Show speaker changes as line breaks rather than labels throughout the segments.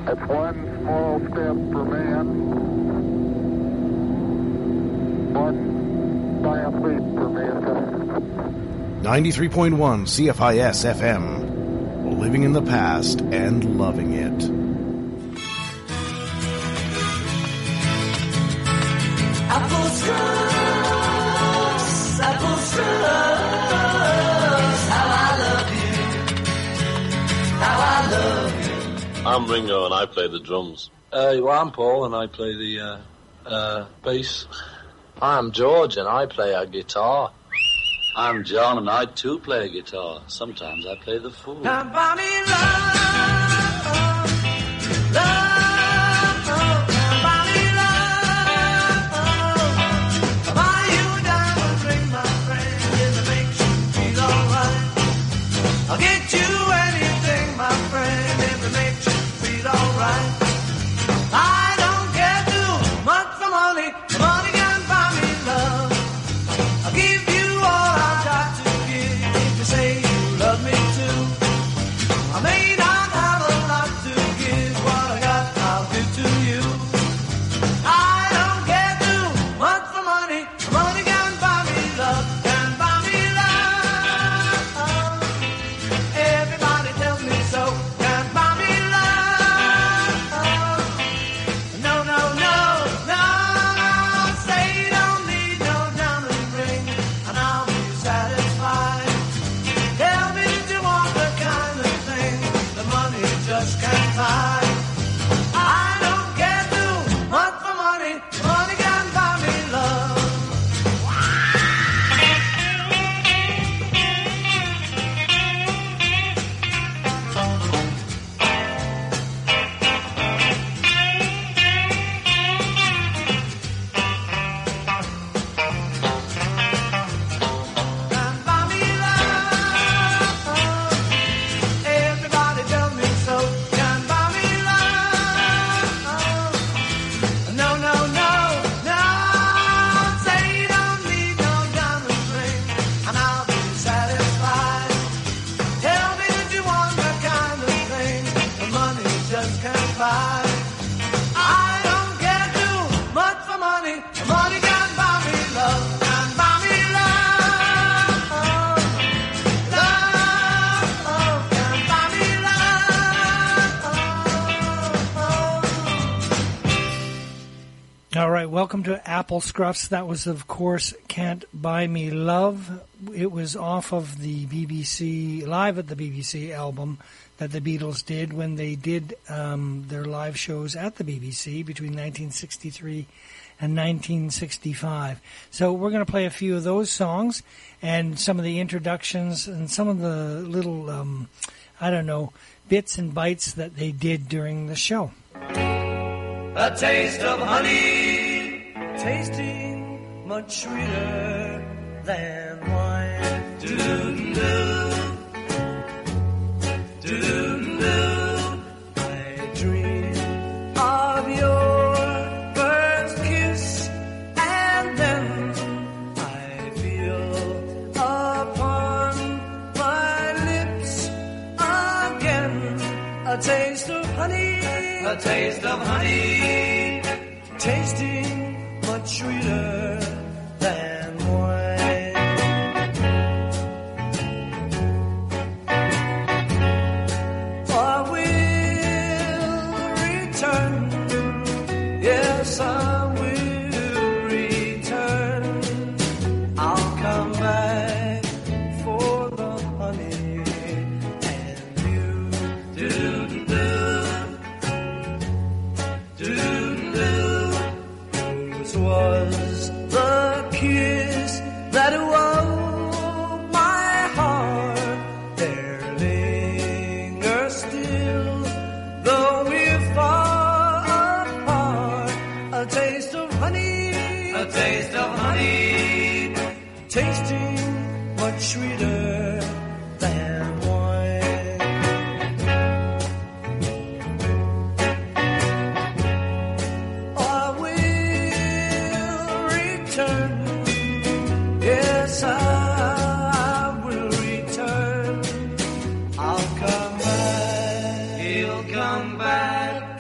That's one small step for man, one giant leap for mankind.
93.1 CFIS FM. Living in the past and loving it.
Apple Scrubs, Apple Scrubs, how I love you, how I love you.
I'm Ringo and I play the drums.
Well, I'm Paul and I play the bass.
I'm George and I play a guitar.
I'm John and I too play a guitar. Sometimes I play the fool.
Now buy me love, love, buy me love, buy you a diamond ring, my friend, if it makes you feel alright. I'll get you anything, my friend, if it makes you feel alright. I don't care too much for money, money can buy me love. I'll give you all I got to give if you say you love me too. I may not have a lot to give, what I got I'll give to you. I don't care too much for money, money can buy me love, can buy me love. Everybody tells me so, can buy me love. No, no, no, no, say you don't need no diamond ring, and I'll be satisfied. Tell me that you want the kind of thing the money just can't buy. I don't care too much for money, money can buy me love. Can buy me love. Everybody tells me so. Can buy me love. No, no, no, no. Say you don't need no diamond ring, and I'll be satisfied. Tell me that you want the kind of thing the money just can't buy. I don't care too much for money. Money can buy me love. Can buy me love. Love can buy me love.
All right, welcome to Apple Scruffs. That was, of course, Can't Buy Me Love. It was off of the BBC, Live at the BBC album that the Beatles did when they did their live shows at the BBC between 1963 and 1965. So we're going to play a few of those songs and some of the introductions and some of the little, bits and bites that they did during the show.
A taste of honey, tasting much sweeter than wine. Do-do-do, do-do-do. I dream of your first kiss, and then I feel upon my lips again a taste of honey. A taste of honey, tasting much sweeter than wine. I will return, yes I will return. I'll come back for the honey and you. Do-do-do. Whose was the kiss that awoke my heart? There lingers still, though we're far apart, a taste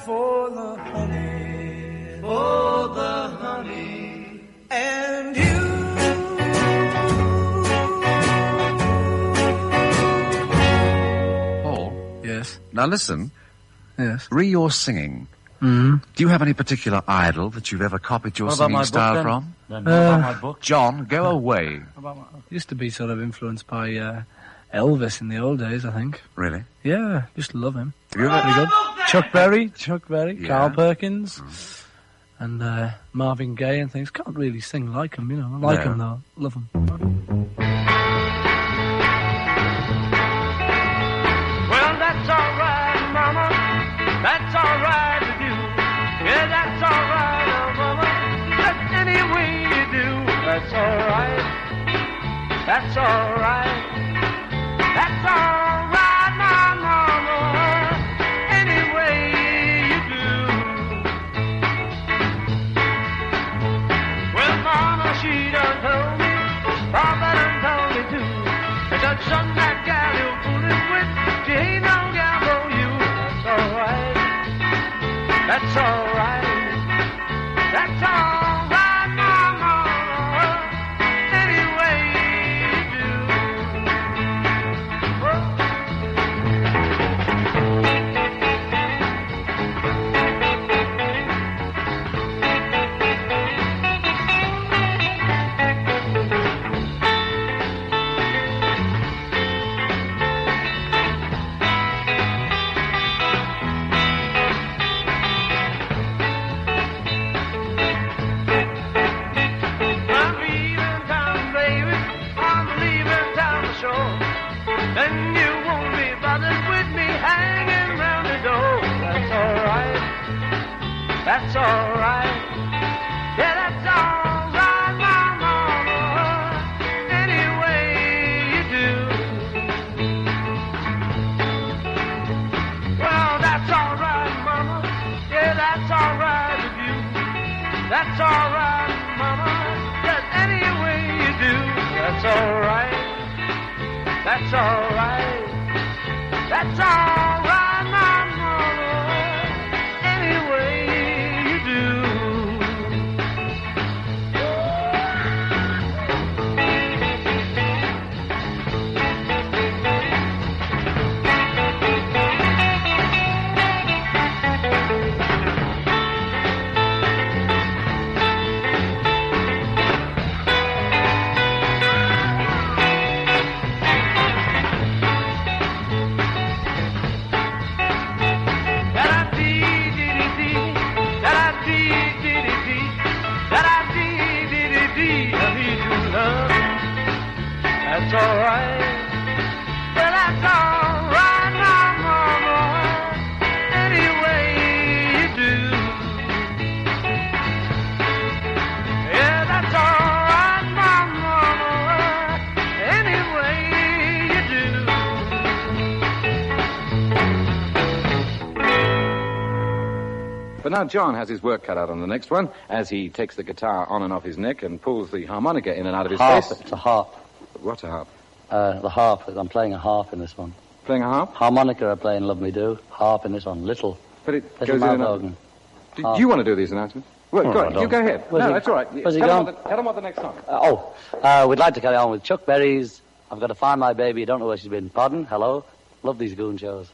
for the honey, for the honey, and you.
Paul?
Yes.
Now listen.
Yes.
Re your singing.
Mm-hmm.
Do you have any particular idol that you've ever copied your
What about
singing
my book,
style
then?
from?
Then what about my book?
John, go away.
Used to be sort of influenced by Elvis in the old days, I think.
Really?
Yeah, just love him.
Have you ever...
Pretty good. Chuck Berry,
Yeah.
Carl Perkins, and Marvin Gaye and things. Can't really sing like him, you know. I like him though. Love him.
Well, that's alright, Mama. That's alright with you. Yeah, that's alright, Mama. Just any way you do. That's alright. That's alright. That's alright, Mama. Any way you do. Well, Mama, she done told me. Papa done told me too. That son that gal you're fooling with, she ain't no gal for you. That's alright. That's alright. That's alright, Mama. Any way you do. I'm leaving town, baby. I'm leaving town for sure. Then you won't be bothered with me hanging round the door. That's alright. That's alright. Yeah, that's alright, Mama. Any way you do. Well, that's alright, Mama. Yeah, that's alright with you. That's alright, Mama. Just any way you do. That's alright. That's alright. That's alright, Mama. Any way you do. That's alright. Well, that's alright, Mama. Any way you do. Yeah, that's alright, Mama. Any way you do.
But now John has his work cut out on the next one, as he takes the guitar on and off his neck and pulls the harmonica in and out of his
Harp.
face.
It's a harp.
What's a harp?
The harp. I'm playing a harp in this one.
Playing a harp?
Harmonica I play in Love Me Do. Harp in this one. Little.
But it
Little
goes in
mouth
and out.
organ.
Do you want to do these announcements? Well,
Oh,
go
I
on.
don't.
You go ahead.
Where's
No,
he-
that's all right.
where's he
Tell
gone?
them what the next song.
We'd like to carry on with Chuck Berry's I've Got to Find My Baby. Don't know where she's been. Pardon? Hello? Love these goon shows.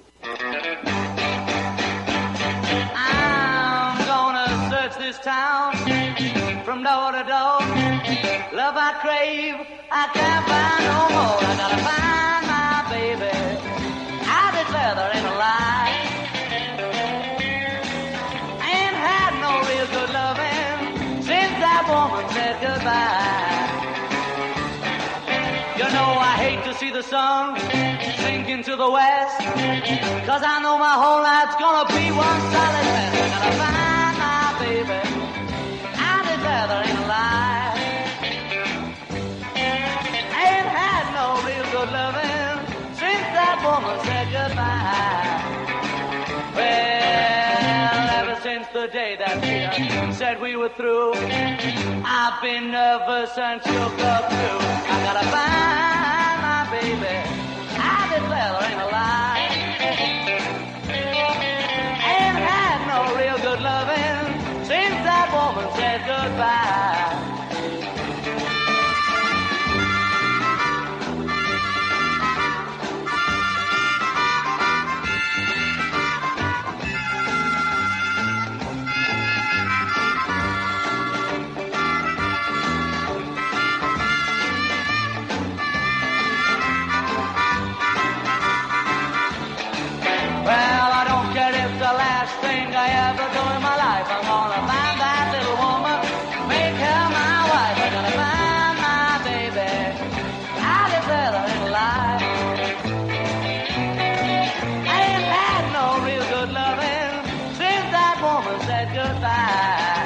I'm gonna search this town from door to door. Love I crave, I can't find no more. I gotta find my baby. I declare there ain't a lie. I ain't had no real good loving since that woman said goodbye. You know I hate to see the sun sink into the west, 'cause I know my whole life's gonna be one solid mess. I gotta find my baby. I declare there ain't a lie. I ain't had no real good loving since that woman said goodbye. Well, ever since the day that she said we were through, I've been nervous and shook up too. I gotta find my baby. I declare there ain't a lie. I ain't had said goodbye. Well, I don't care if the last thing I ever do in my life, I'm gonna find that little woman, make her my wife. I'm gonna find my baby. I live better in life. I ain't had no real good loving since that woman said goodbye.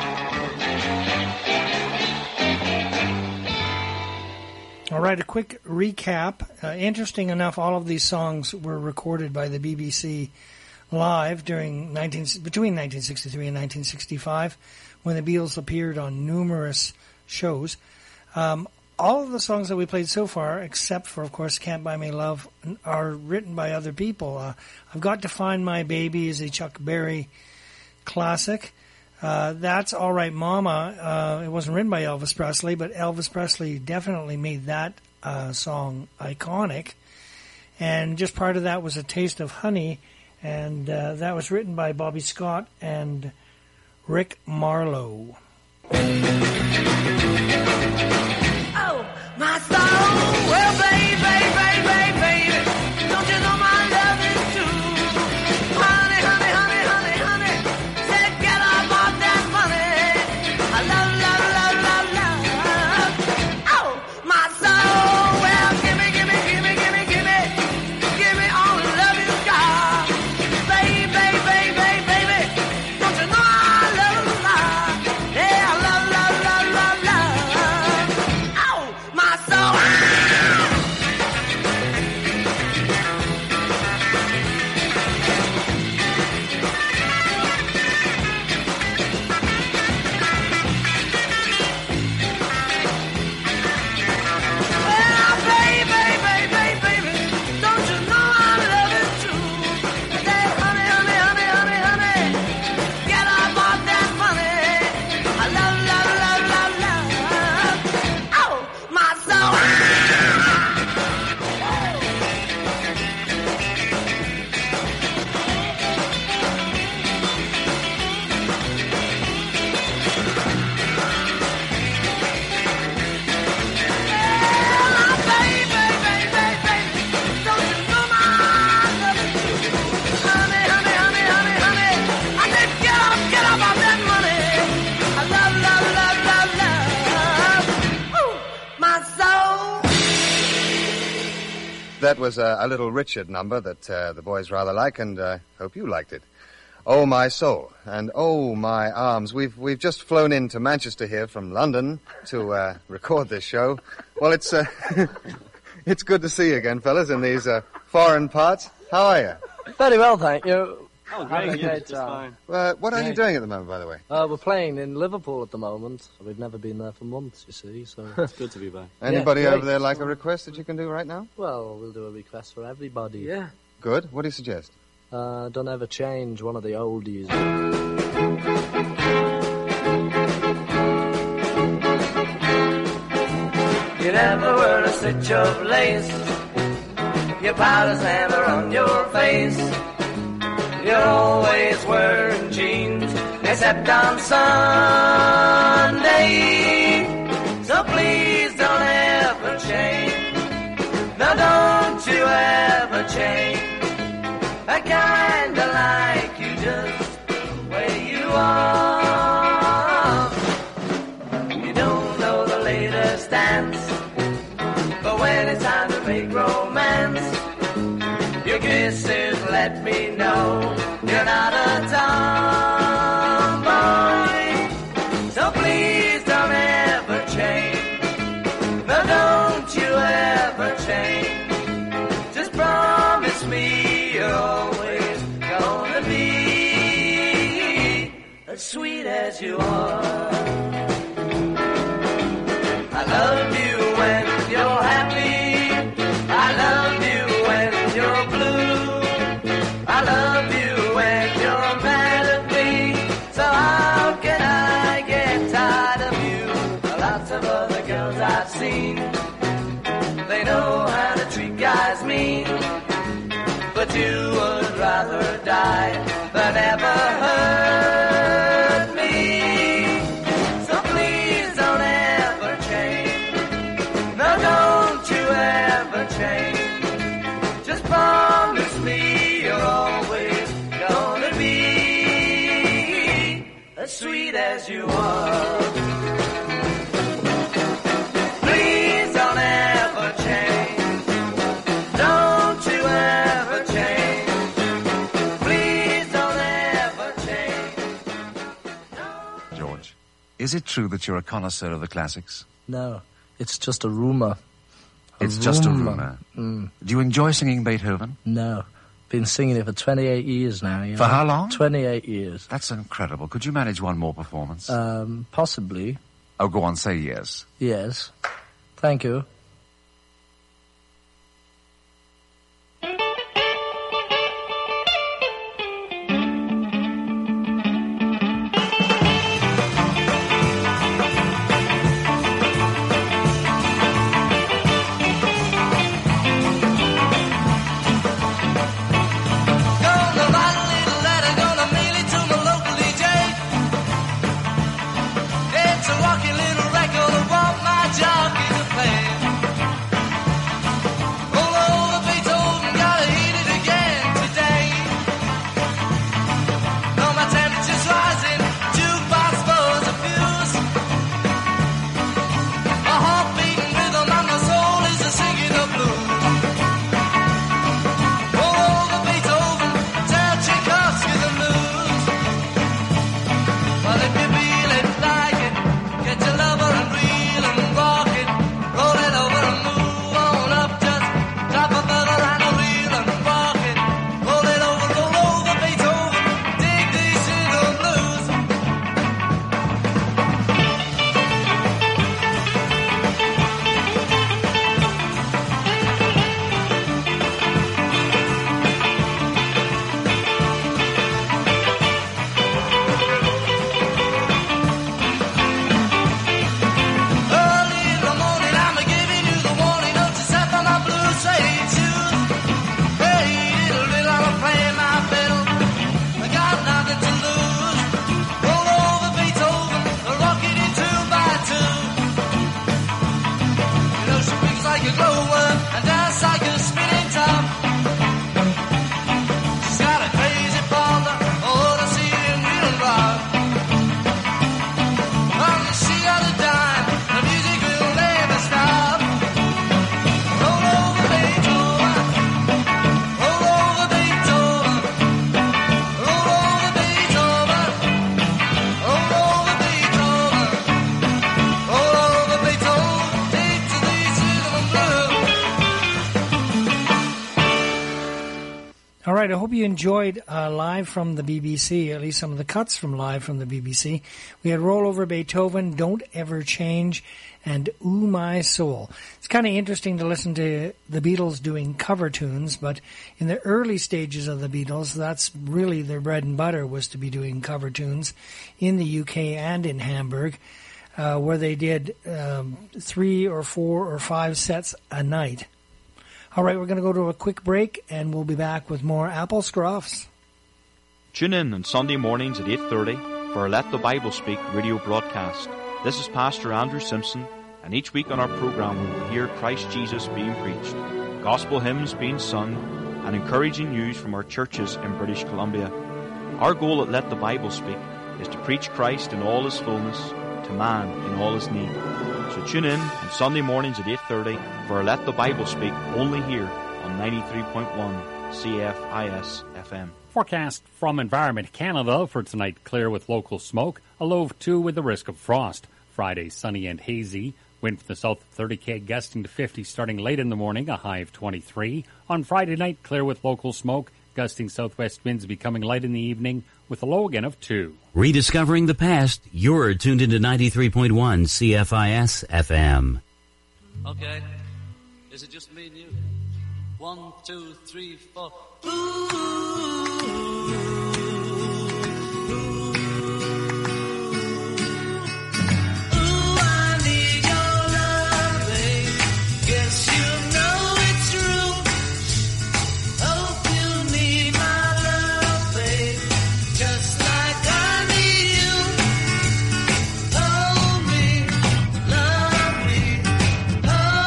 All right, a quick recap. Interesting enough, all of these songs were recorded by the BBC live between 1963 and 1965, when the Beatles appeared on numerous shows. All of the songs that we played so far, except for, of course, Can't Buy Me Love, are written by other people. I've Got to Find My Baby is a Chuck Berry classic. That's All Right Mama. It wasn't written by Elvis Presley, but Elvis Presley definitely made that song iconic. And just part of that was A Taste of Honey, and that was written by Bobby Scott and Rick Marlowe.
Oh, my soul, well, baby, baby, baby, don't you know my love is true? Honey, honey, honey, honey, honey, said get up off that money. I love, love, love, love, love. Oh, my soul, well, give me, give me, give me, give me, give me, give me all the love you got. Baby, baby, baby, baby, don't you know I love a lot? Yeah, I love, love, love, love, love. Oh, my soul. Well, baby, baby, baby, don't you know I love you too? Say, honey, honey, honey, honey, honey, get up off that money. I love, love, love, love, love. Oh, my soul.
That was a little Richard number that the boys rather like, and hope you liked it. Oh, my soul, and oh, my arms. We've just flown into Manchester here from London to record this show. Well, it's it's good to see you again, fellas, in these foreign parts. How are you?
Very well, thank you.
Oh,
Having a
great. Yeah,
great
just
time.
fine.
What are you doing at the moment, by the way?
We're playing in Liverpool at the moment. We've never been there for months, you see, so...
It's good to be back.
Anybody
great.
over there like a request that you can do right now?
Well, we'll do a request for everybody.
Yeah.
Good. What do you suggest?
Don't Ever Change, one of the oldies.
You never wear a stitch of lace. Your powder's never on your face. You're always wearing jeans, except on Sunday. So please don't ever change. No, don't you ever change. I kinda like you just the way you are. You don't know the latest dance, but when it's time to make romance, your kisses let me know you're not a tomboy. So please don't ever change. No, don't you ever change. Just promise me you're always gonna be as sweet as you are. I love you when you're happy. I love you when you're blue. I love you when you're mad at me. So how can I get as sweet as you are. Please don't ever change. Don't you ever change. Please don't ever change.
George, is it true that you're a connoisseur of the classics?
No, it's just a rumour.
Just a rumour.
Mm.
Do you enjoy singing Beethoven?
No. Been singing it for 28 years now. You know?
For how long?
28 years.
That's incredible. Could you manage one more performance?
Possibly.
Oh, go on, say yes.
Yes. Thank you.
It's a walking little record of what my jockey to play.
All right, I hope you enjoyed Live from the BBC, at least some of the cuts from Live from the BBC. We had Roll Over Beethoven, Don't Ever Change, and Ooh My Soul. It's kind of interesting to listen to the Beatles doing cover tunes, but in the early stages of the Beatles, that's really their bread and butter, was to be doing cover tunes in the UK and in Hamburg, where they did 3 or 4 or 5 sets a night. All right, we're going to go to a quick break, and we'll be back with more Apple Scruffs.
Tune in on Sunday mornings at 8:30 for our Let the Bible Speak radio broadcast. This is Pastor Andrew Simpson, and each week on our program we will hear Christ Jesus being preached, gospel hymns being sung, and encouraging news from our churches in British Columbia. Our goal at Let the Bible Speak is to preach Christ in all his fullness, to man in all his need. So tune in on Sunday mornings at 8:30 for our Let the Bible Speak, only here on 93.1 CFIS FM.
Forecast from Environment Canada for tonight: clear with local smoke, a low of 2 with the risk of frost. Friday, sunny and hazy. Wind from the south of 30 km gusting to 50 starting late in the morning, a high of 23. On Friday night, clear with local smoke, gusting southwest winds becoming light in the evening with a low again of 2.
Rediscovering the past, you're tuned into 93.1 CFIS FM.
Okay. Is it just me and you? 1, 2, 3, 4.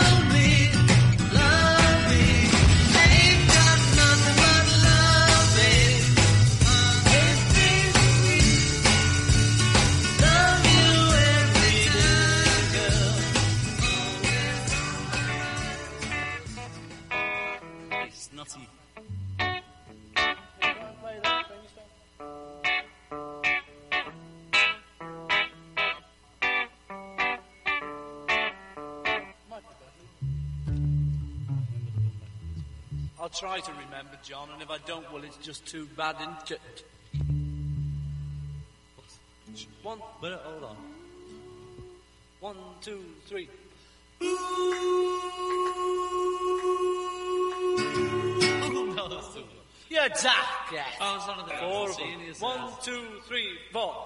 Ain't got nothing but love, babe.
I'll try to remember, John, and if I don't, well, it's just too bad, isn't it? One minute, hold on. 1, 2, 3. Ooh, no, that's too low. You're Jack. Yeah. Oh, it's one of the 4 of them. 1, 2, 3, 4.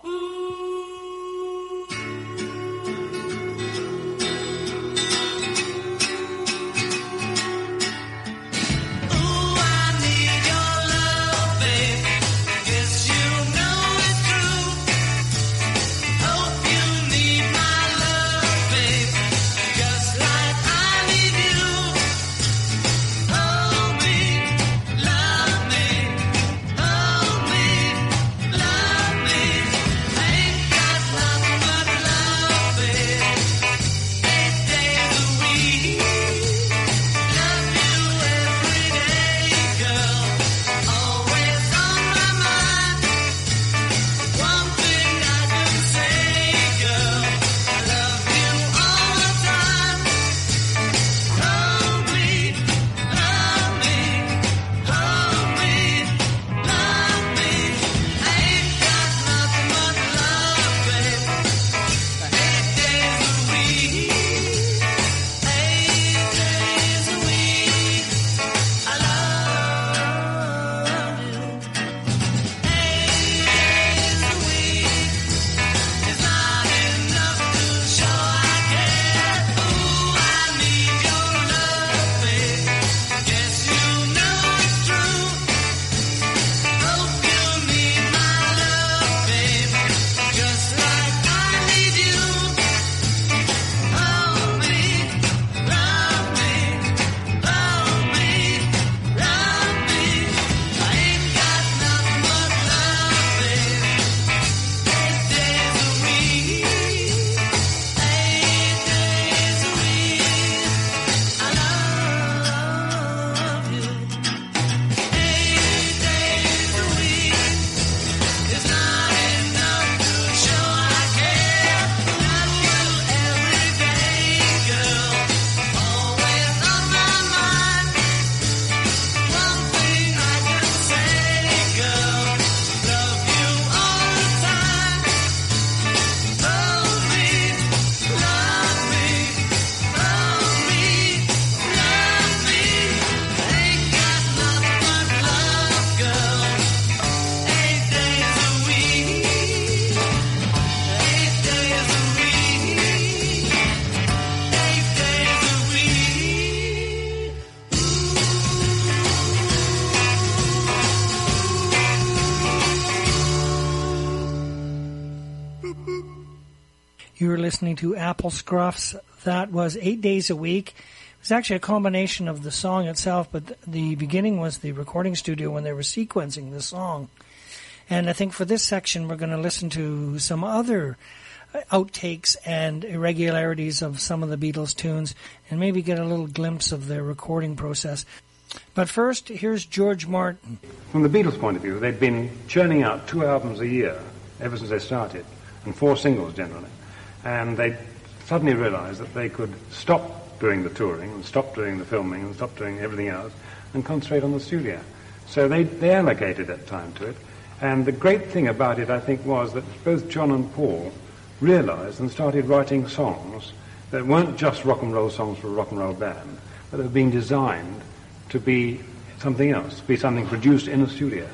You were listening to Apple Scruffs. That was 8 days a week. It was actually a combination of the song itself, but the beginning was the recording studio when they were sequencing the song. And I think for this section, we're going to listen to some other outtakes and irregularities of some of the Beatles tunes and maybe get a little glimpse of their recording process. But first, here's George Martin.
From the Beatles' point of view, they'd been churning out 2 albums a year ever since they started, and 4 singles generally. And they suddenly realized that they could stop doing the touring and stop doing the filming and stop doing everything else and concentrate on the studio. So they allocated that time to it. And the great thing about it, I think, was that both John and Paul realized and started writing songs that weren't just rock and roll songs for a rock and roll band, but were being designed to be something else, to be something produced in a studio.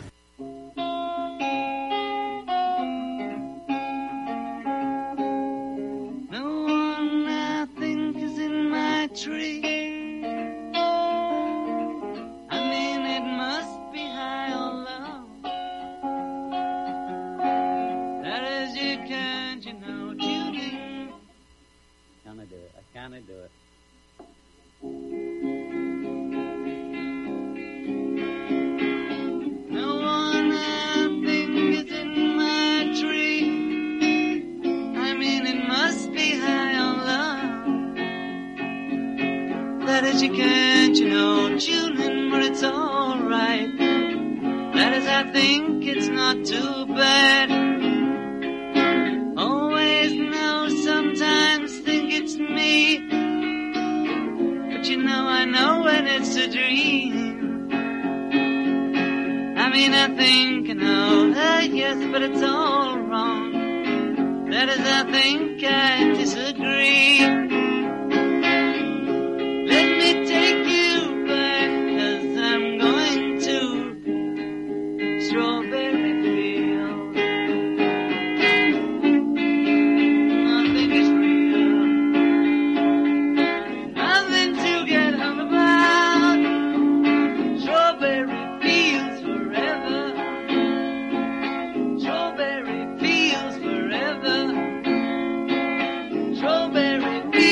I know when it's a dream. mean, I think I know that, yes, but it's all wrong. That is, I think I disagree. Let me take you back, 'cause I'm going to Strawberry Field. I think it's real. Nothing to get hung about. Strawberry Fields forever. Strawberry Fields forever. Strawberry Fields.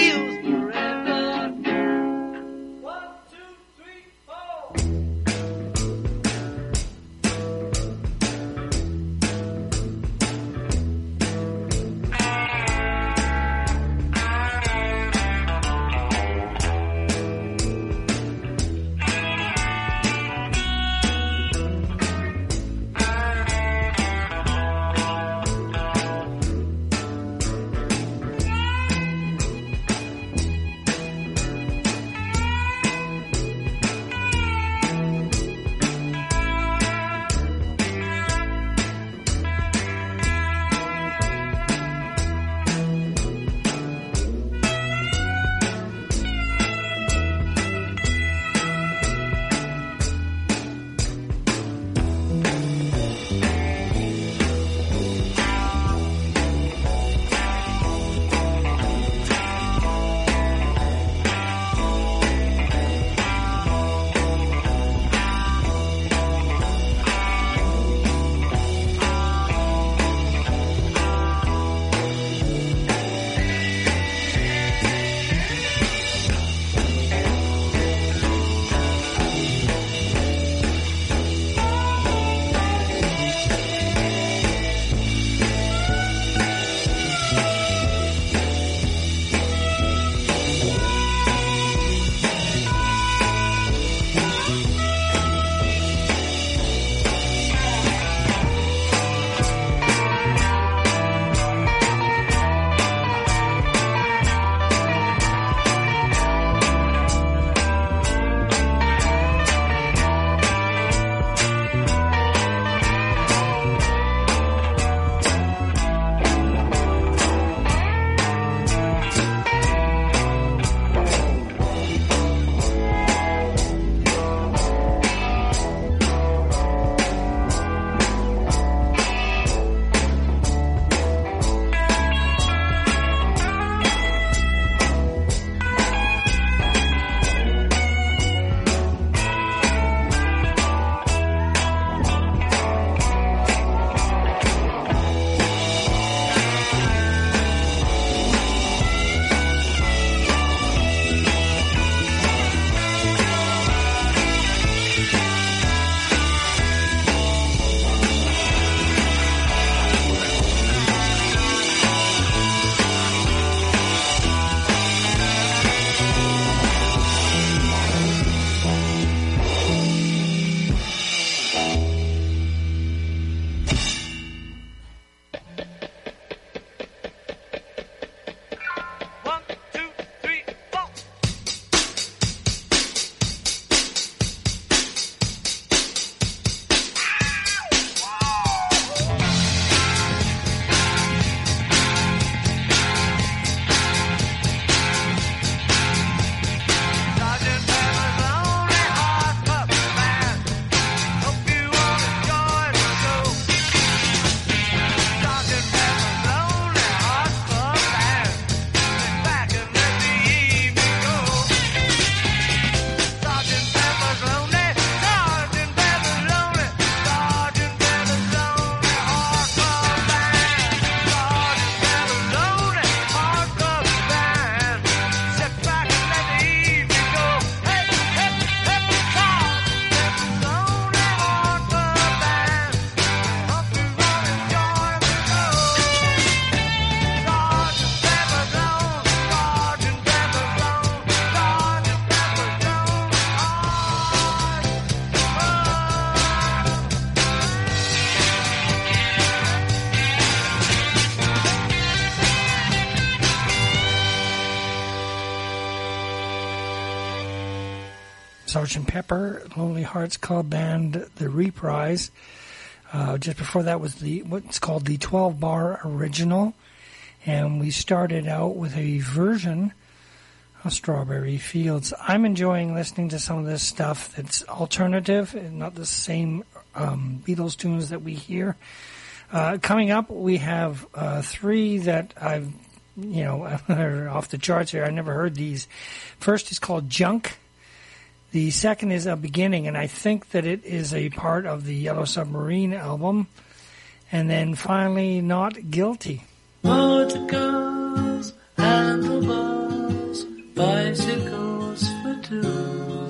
Sgt. Pepper, Lonely Hearts Club Band, The Reprise. Just before that was what's called the 12-bar original. And we started out with a version of Strawberry Fields. I'm enjoying listening to some of this stuff that's alternative and not the same Beatles tunes that we hear. Coming up, we have three that I've, are off the charts here. I've never heard these. First is called Junk. The second is A Beginning, and I think that it is a part of the Yellow Submarine album. And then finally, Not Guilty.
Motorcars, handlebars, bicycles for two,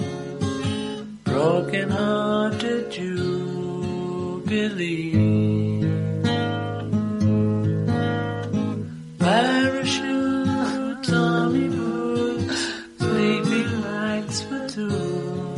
broken-hearted jubilee, parachute, army boots, sleeping bags for two.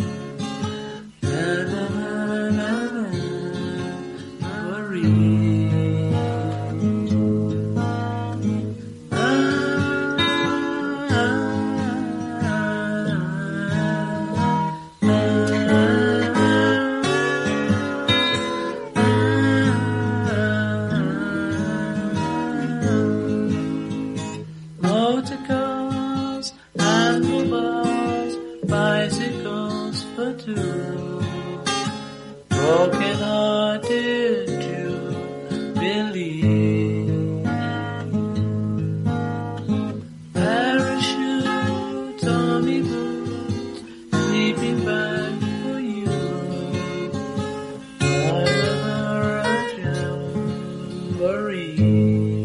Motorcars, handlebars, bicycles for two, broken-hearted jubilee, parachute, army boots, sleeping bag for you, jamboree.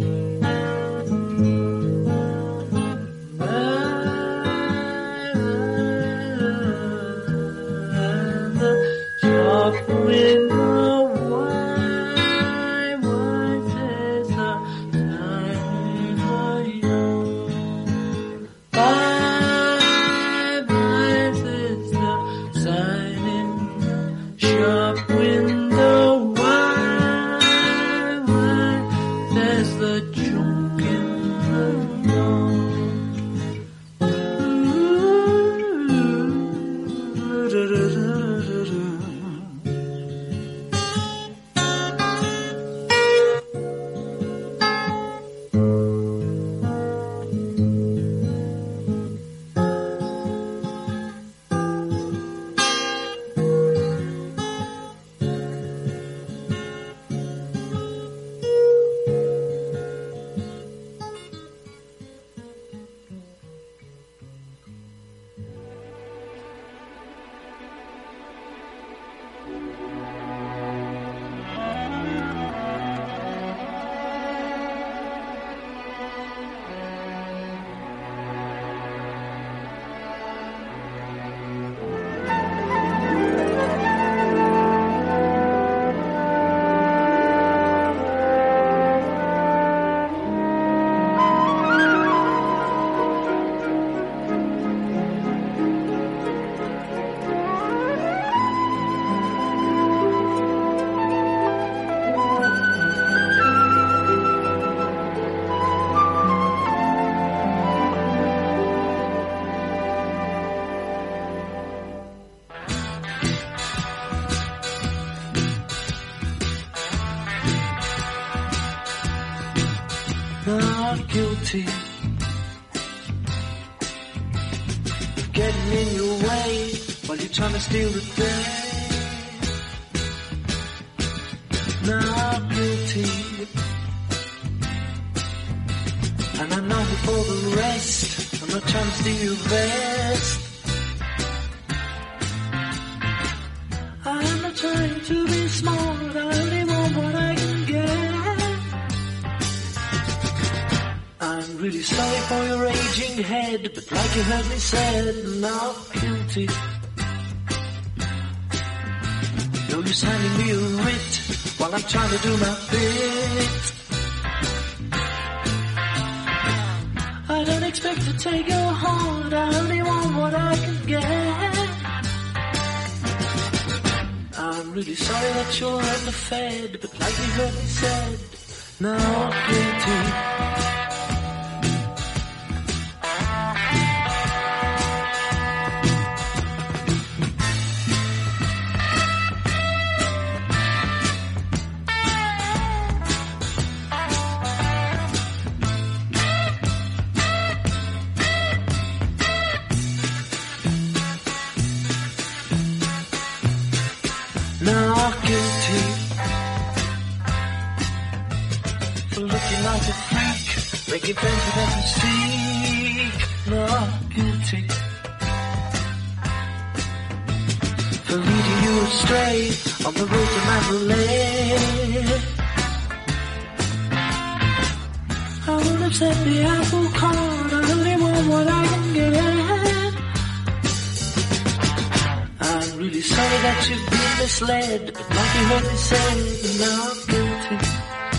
Not guilty of getting in your way while you're trying to steal the day. Not guilty, and I'm not here for the rest. I'm not trying to steal your vest. I'm not trying to be smart, I only want what I can get. I'm really sorry for your aging head, but like you heard me said, not guilty. No use handing me a writ while I'm trying to do my bit. I don't expect to take your heart, I only want what I can get. I'm really sorry that you're underfed, but like you heard me said, not guilty. looking like a freak, making friends with every streak. Not guilty for leading you astray on the road to Mandalay. I would have sent the Apple Card, I only want what I can get. I'm really sorry that you've been misled, but like you heard me say, you're not guilty.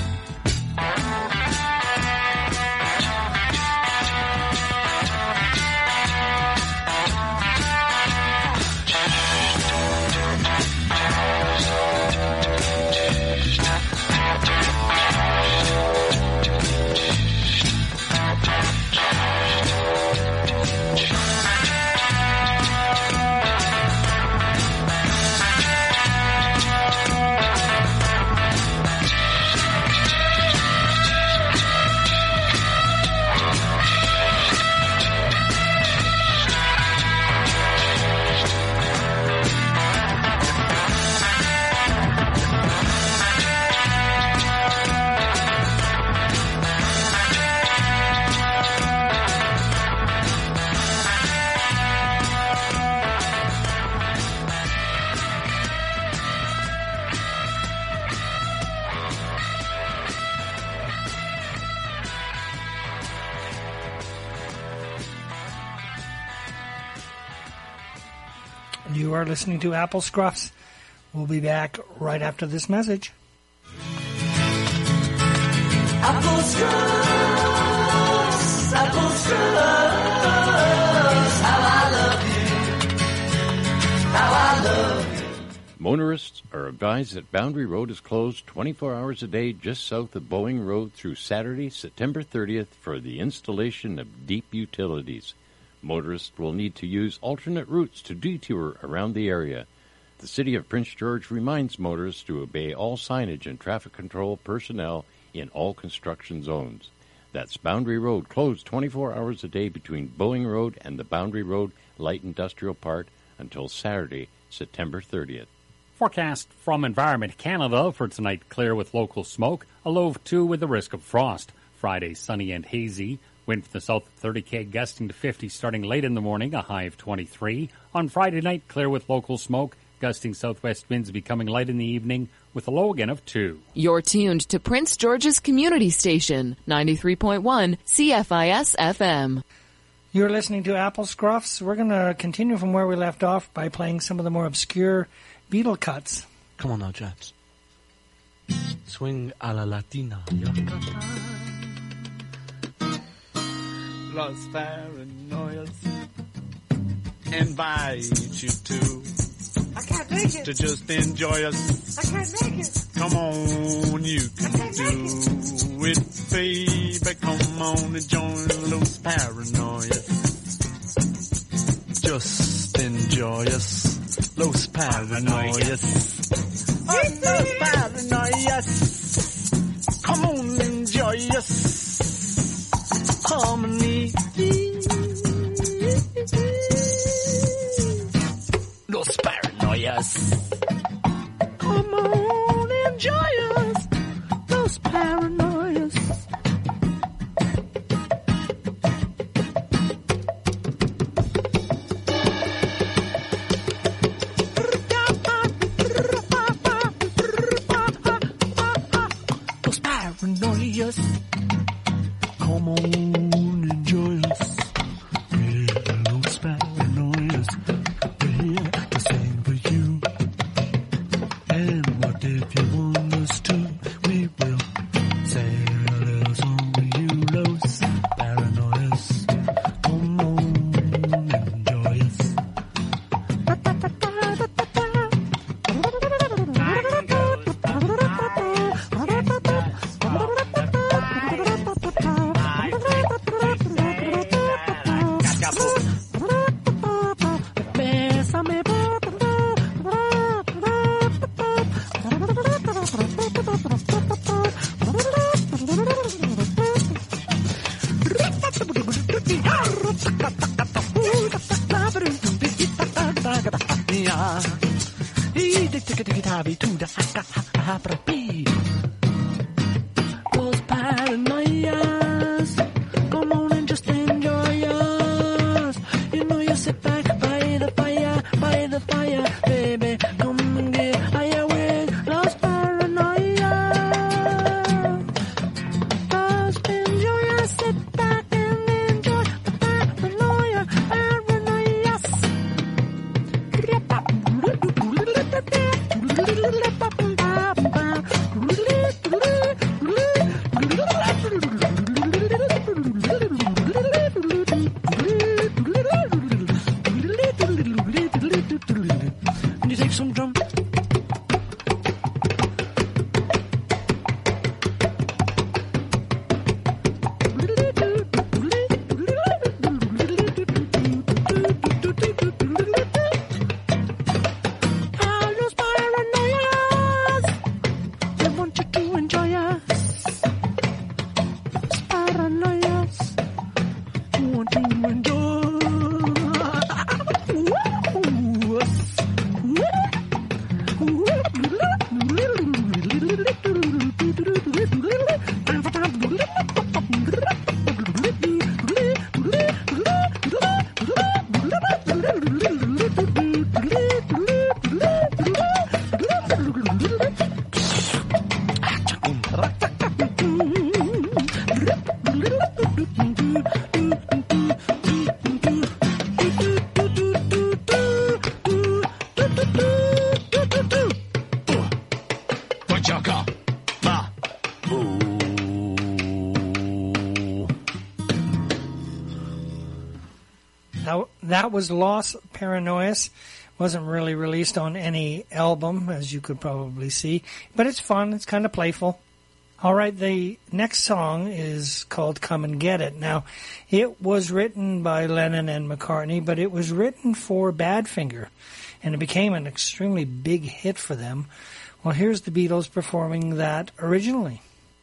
You are listening to Apple Scruffs. We'll be back right after this message. Apple Scruffs, Apple Scruffs, how I love you, how I love you.
Motorists are advised that Boundary Road is closed 24 hours a day just south of Boeing Road through Saturday, September 30th for the installation of deep utilities. Motorists will need to use alternate routes to detour around the area. The City of Prince George reminds motorists to obey all signage and traffic control personnel in all construction zones. That's Boundary Road, closed 24 hours a day between Boeing Road and the Boundary Road Light Industrial Park until Saturday, September 30th.
Forecast from Environment Canada for tonight: clear with local smoke, a low of 2 with the risk of frost. Friday, sunny and hazy. Wind from the south of 30 km gusting to 50 starting late in the morning, a high of 23. On Friday night, clear with local smoke, gusting southwest winds becoming light in the evening with a low again of 2.
You're tuned to Prince George's Community Station, 93.1 CFIS FM.
You're listening to Apple Scruffs. We're going to continue from where we left off by playing some of the more obscure Beatle cuts.
Come on now, chaps. Swing a la Latina.
Los Paranoias invite you to.
I can't make it.
To just enjoy us.
I can't make it.
Come on, you can do it, baby. Come on and join Los Paranoias. Just enjoy us, Los Paranoias. Oh, Los Paranoias. Come on, enjoy us. Harmony. Los Paranoias. Come on, enjoy us. Los Paranoias. Los Paranoias. Come on, enjoy us. Yeah, Los Paranoias. We're here to sing for you. And what if you want us to? We will sing a little song for you, Los Paranoias. Come on, enjoy us. Los Paranoias.
That was Los Paranoias. Wasn't really released on any album, as you could probably see. But it's fun. It's kind of playful. All right, the next song is called Come and Get It. Now, it was written by Lennon and McCartney, but it was written for Badfinger, and it became an extremely big hit for them. Well, here's the Beatles performing that originally.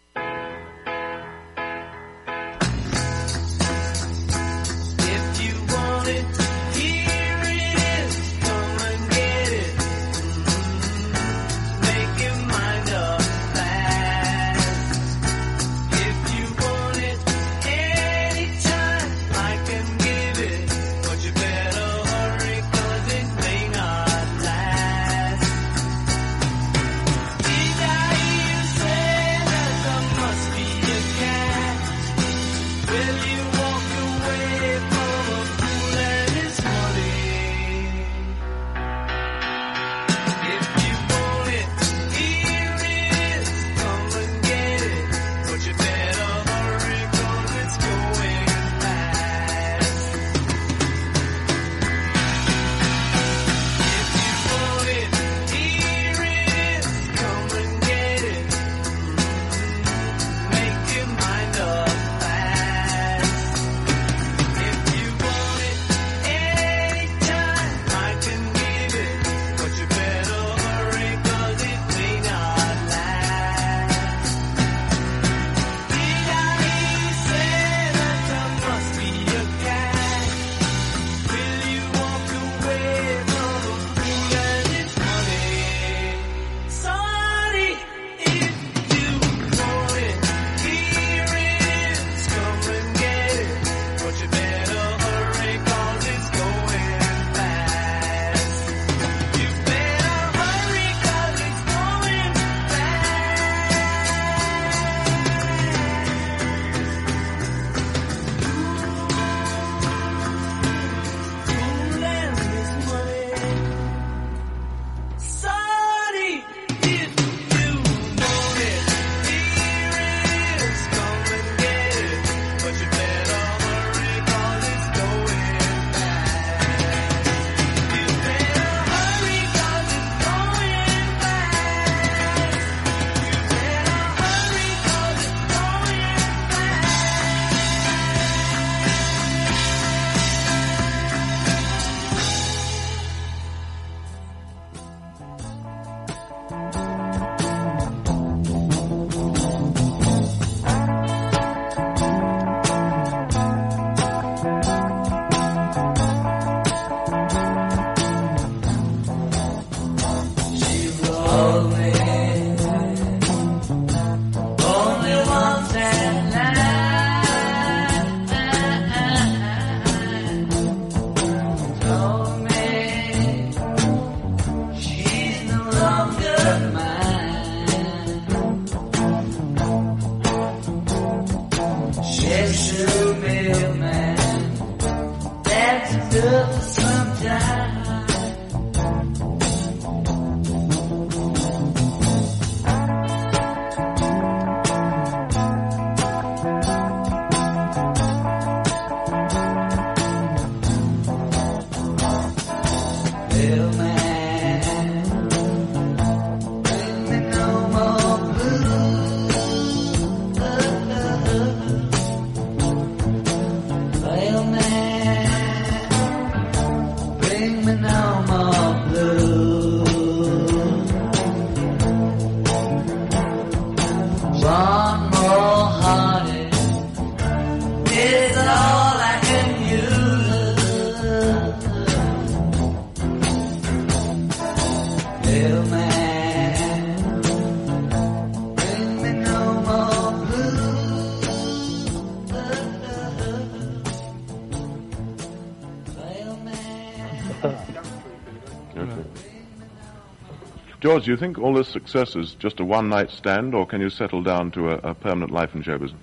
George, do you think all this success is just a one-night stand, or can you settle down to a permanent life in show business?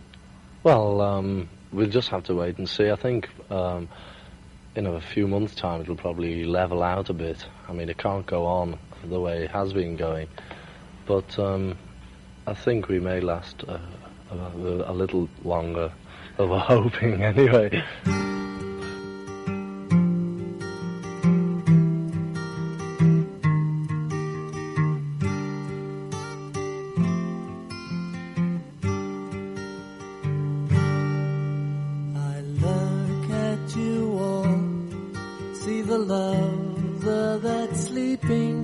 Well, we'll just have to wait and see. I think, in a few months' time, it'll probably level out a bit. I mean, it can't go on the way it has been going. But I think we may last a little longer, we're hoping anyway.
lover that's sleeping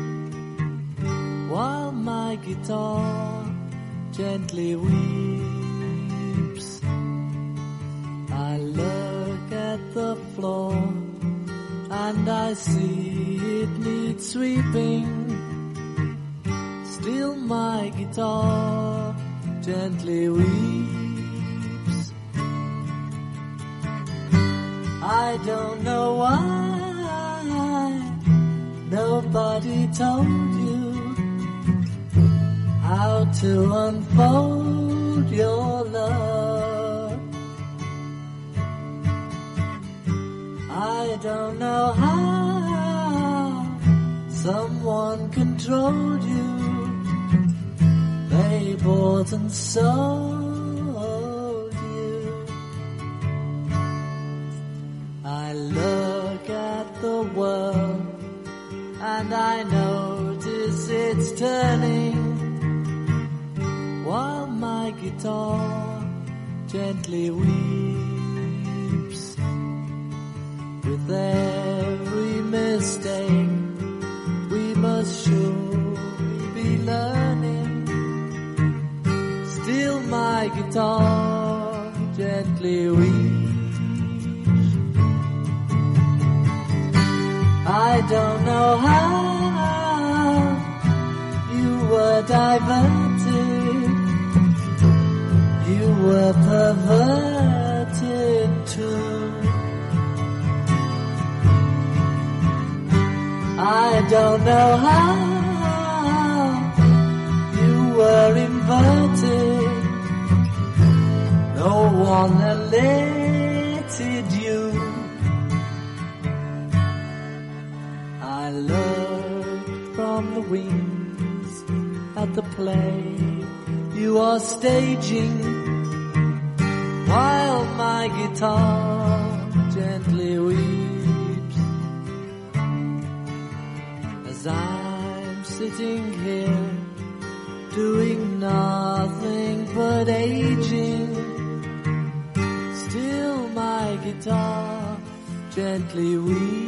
while my guitar gently weeps. I look at the floor and I see it needs sweeping. Still my guitar gently weeps. I don't know why nobody told you how to unfold your love. I don't know how someone controlled you. They bought and sold you. I look at the world and I notice it's turning while my guitar gently weeps. With every mistake we must surely be learning. Still my guitar gently weeps. I don't know how you were diverted, you were perverted too. I don't know how you were inverted, no one elated you. I look from the wings at the play you are staging, while my guitar gently weeps. As I'm sitting here doing nothing but aging, still my guitar gently weeps.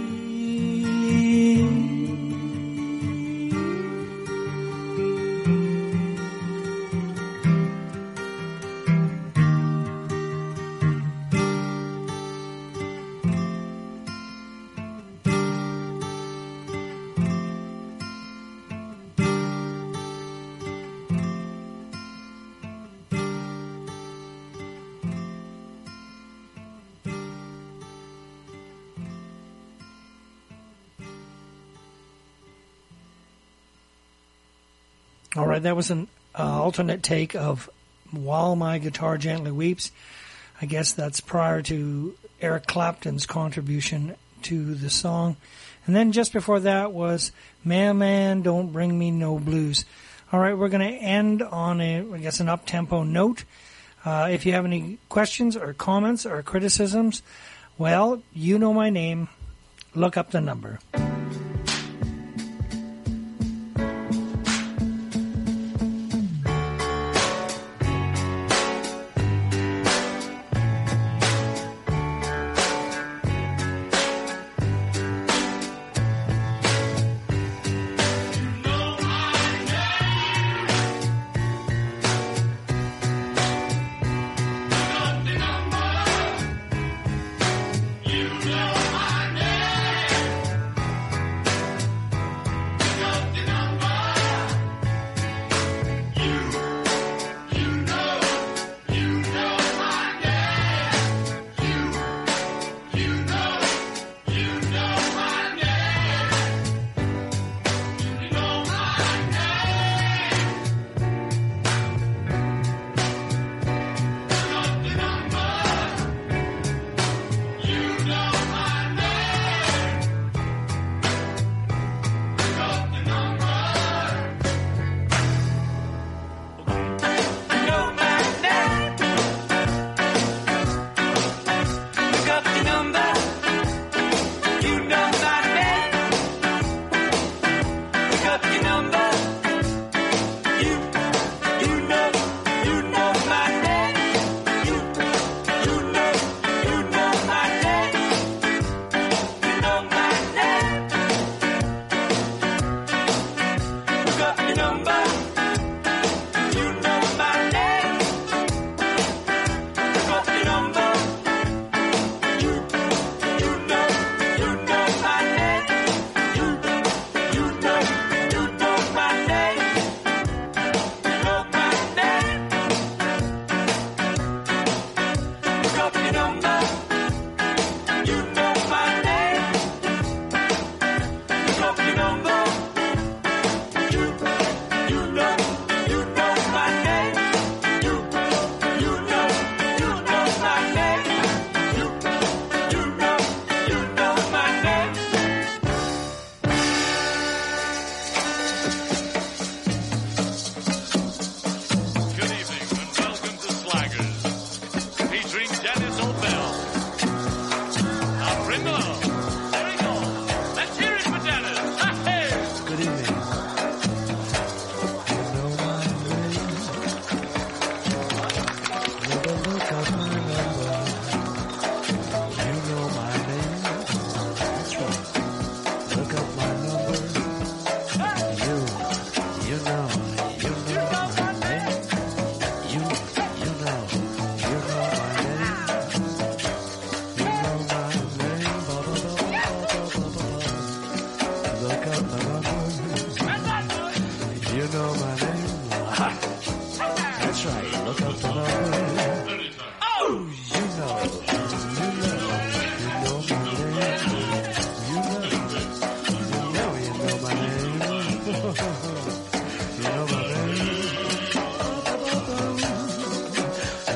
All right, that was an alternate take of While My Guitar Gently Weeps. I guess that's prior to Eric Clapton's contribution to the song. And then just before that was Man, Man, Don't Bring Me No Blues. All right, we're going to end on an up-tempo note. If you have any questions or comments or criticisms, well, you know my name. Look up the number.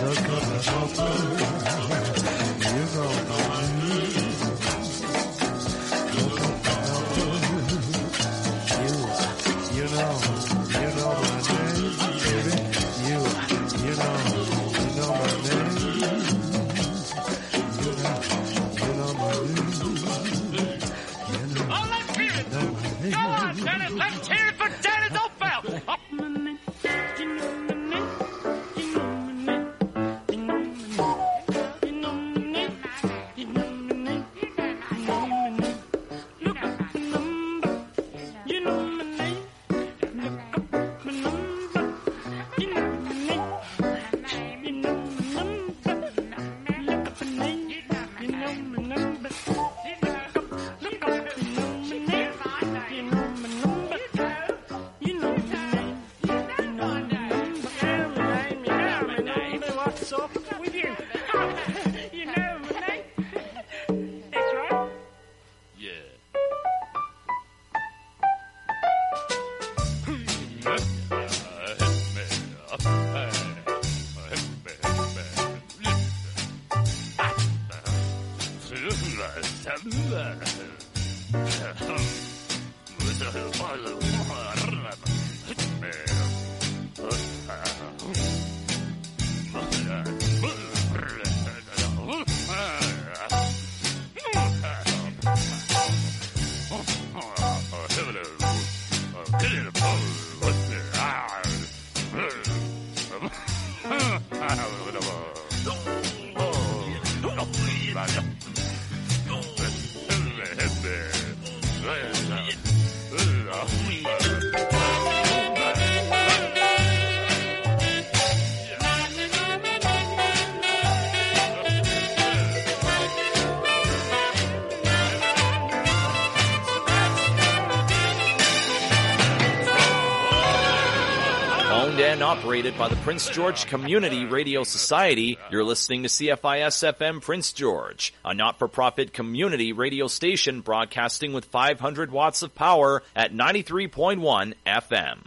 Let's hear it for Dennis Oldfeld.
Operated by the Prince George Community Radio Society, you're listening to CFIS-FM Prince George, a not-for-profit community radio station broadcasting with 500 watts of power at 93.1 FM.